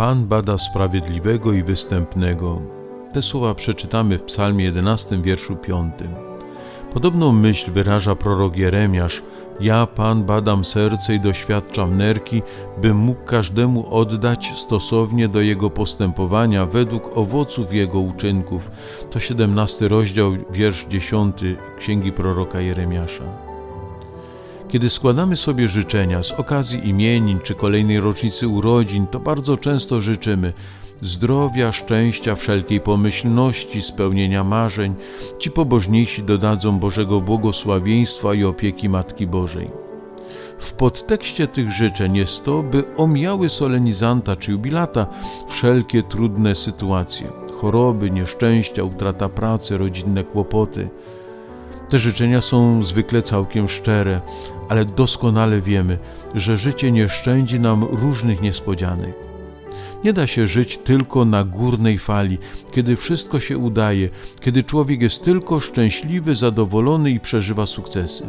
Pan bada sprawiedliwego i występnego. Te słowa przeczytamy w Psalmie 11, wierszu 5. Podobną myśl wyraża prorok Jeremiasz: ja, Pan, badam serce i doświadczam nerki, bym mógł każdemu oddać stosownie do jego postępowania, według owoców jego uczynków. To 17 rozdział, wiersz 10 Księgi proroka Jeremiasza. Kiedy składamy sobie życzenia z okazji imienin czy kolejnej rocznicy urodzin, to bardzo często życzymy zdrowia, szczęścia, wszelkiej pomyślności, spełnienia marzeń. Ci pobożniejsi dodadzą Bożego błogosławieństwa i opieki Matki Bożej. W podtekście tych życzeń jest to, by omijały solenizanta czy jubilata wszelkie trudne sytuacje, choroby, nieszczęścia, utrata pracy, rodzinne kłopoty. Te życzenia są zwykle całkiem szczere, ale doskonale wiemy, że życie nie szczędzi nam różnych niespodzianek. Nie da się żyć tylko na górnej fali, kiedy wszystko się udaje, kiedy człowiek jest tylko szczęśliwy, zadowolony i przeżywa sukcesy.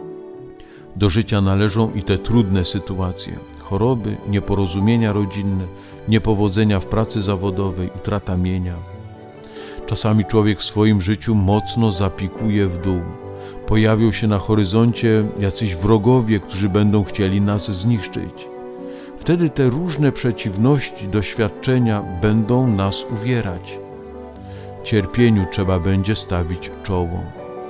Do życia należą i te trudne sytuacje: choroby, nieporozumienia rodzinne, niepowodzenia w pracy zawodowej, utrata mienia. Czasami człowiek w swoim życiu mocno zapikuje w dół. Pojawią się na horyzoncie jacyś wrogowie, którzy będą chcieli nas zniszczyć. Wtedy te różne przeciwności, doświadczenia będą nas uwierać. Cierpieniu trzeba będzie stawić czoło.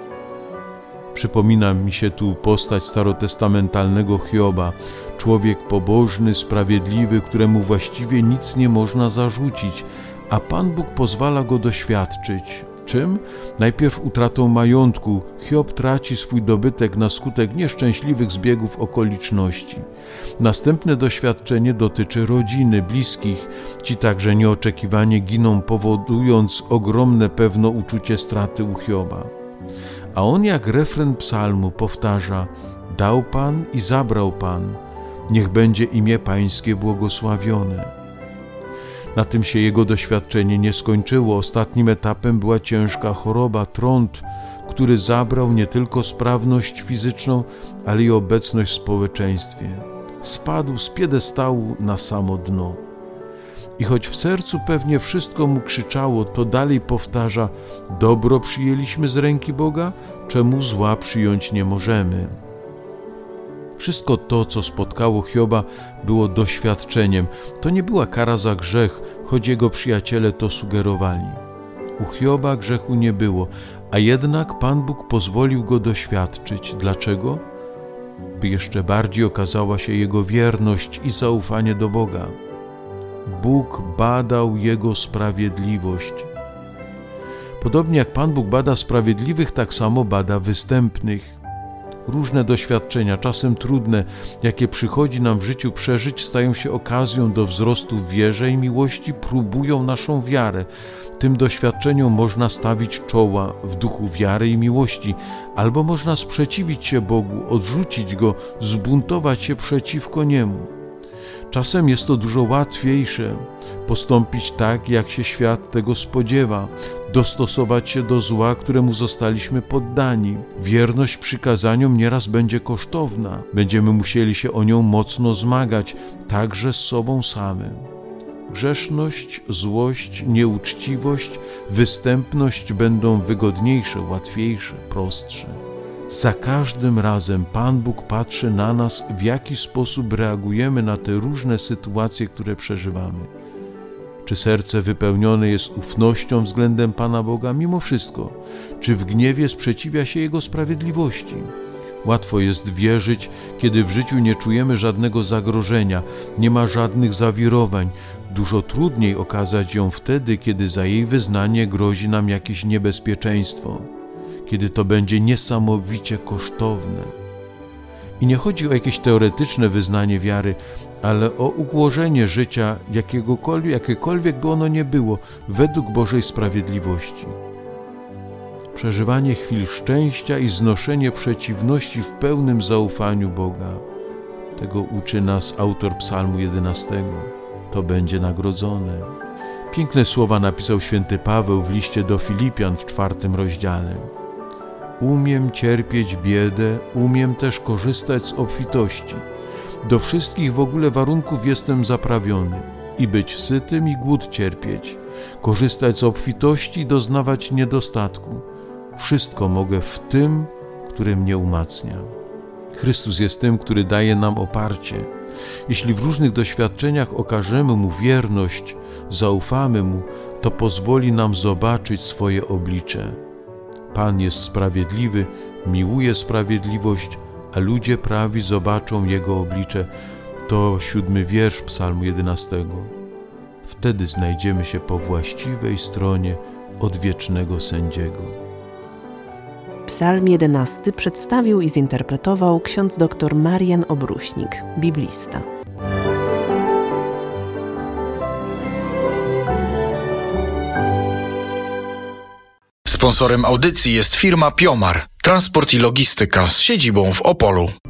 Przypomina mi się tu postać starotestamentalnego Hioba, człowiek pobożny, sprawiedliwy, któremu właściwie nic nie można zarzucić, a Pan Bóg pozwala go doświadczyć. Czym? Najpierw utratą majątku. Hiob traci swój dobytek na skutek nieszczęśliwych zbiegów okoliczności. Następne doświadczenie dotyczy rodziny, bliskich. Ci także nieoczekiwanie giną, powodując ogromne pewno uczucie straty u Hioba. A on jak refren psalmu powtarza: dał Pan i zabrał Pan. Niech będzie imię Pańskie błogosławione. Na tym się jego doświadczenie nie skończyło. Ostatnim etapem była ciężka choroba, trąd, który zabrał nie tylko sprawność fizyczną, ale i obecność w społeczeństwie. Spadł z piedestału na samo dno. I choć w sercu pewnie wszystko mu krzyczało, to dalej powtarza: dobro przyjęliśmy z ręki Boga, czemu zła przyjąć nie możemy. Wszystko to, co spotkało Hioba, było doświadczeniem. To nie była kara za grzech, choć jego przyjaciele to sugerowali. U Hioba grzechu nie było, a jednak Pan Bóg pozwolił go doświadczyć. Dlaczego? By jeszcze bardziej okazała się jego wierność i zaufanie do Boga. Bóg badał jego sprawiedliwość. Podobnie jak Pan Bóg bada sprawiedliwych, tak samo bada występnych. Różne doświadczenia, czasem trudne, jakie przychodzi nam w życiu przeżyć, stają się okazją do wzrostu w wierze i miłości, próbują naszą wiarę. Tym doświadczeniom można stawić czoła w duchu wiary i miłości, albo można sprzeciwić się Bogu, odrzucić Go, zbuntować się przeciwko Niemu. Czasem jest to dużo łatwiejsze, postąpić tak, jak się świat tego spodziewa, dostosować się do zła, któremu zostaliśmy poddani. Wierność przykazaniom nieraz będzie kosztowna. Będziemy musieli się o nią mocno zmagać, także z sobą samym. Grzeszność, złość, nieuczciwość, występność będą wygodniejsze, łatwiejsze, prostsze. Za każdym razem Pan Bóg patrzy na nas, w jaki sposób reagujemy na te różne sytuacje, które przeżywamy. Czy serce wypełnione jest ufnością względem Pana Boga mimo wszystko? Czy w gniewie sprzeciwia się Jego sprawiedliwości? Łatwo jest wierzyć, kiedy w życiu nie czujemy żadnego zagrożenia, nie ma żadnych zawirowań. Dużo trudniej okazać ją wtedy, kiedy za jej wyznanie grozi nam jakieś niebezpieczeństwo, kiedy to będzie niesamowicie kosztowne. I nie chodzi o jakieś teoretyczne wyznanie wiary, ale o ułożenie życia jakiekolwiek by ono nie było, według Bożej sprawiedliwości. Przeżywanie chwil szczęścia i znoszenie przeciwności w pełnym zaufaniu Boga. Tego uczy nas autor Psalmu 11. To będzie nagrodzone. Piękne słowa napisał święty Paweł w liście do Filipian w 4 rozdziale. Umiem cierpieć biedę, umiem też korzystać z obfitości. Do wszystkich w ogóle warunków jestem zaprawiony. i być sytym i głód cierpieć, korzystać z obfitości i doznawać niedostatku. Wszystko mogę w tym, który mnie umacnia. Chrystus jest tym, który daje nam oparcie. Jeśli w różnych doświadczeniach okażemy Mu wierność, zaufamy Mu, to pozwoli nam zobaczyć swoje oblicze. Pan jest sprawiedliwy, miłuje sprawiedliwość, a ludzie prawi zobaczą Jego oblicze. To 7 wiersz Psalmu 11. Wtedy znajdziemy się po właściwej stronie odwiecznego sędziego. Psalm 11 przedstawił i zinterpretował ksiądz dr Marian Obruśnik, biblista. Sponsorem audycji jest firma Piomar, transport i logistyka z siedzibą w Opolu.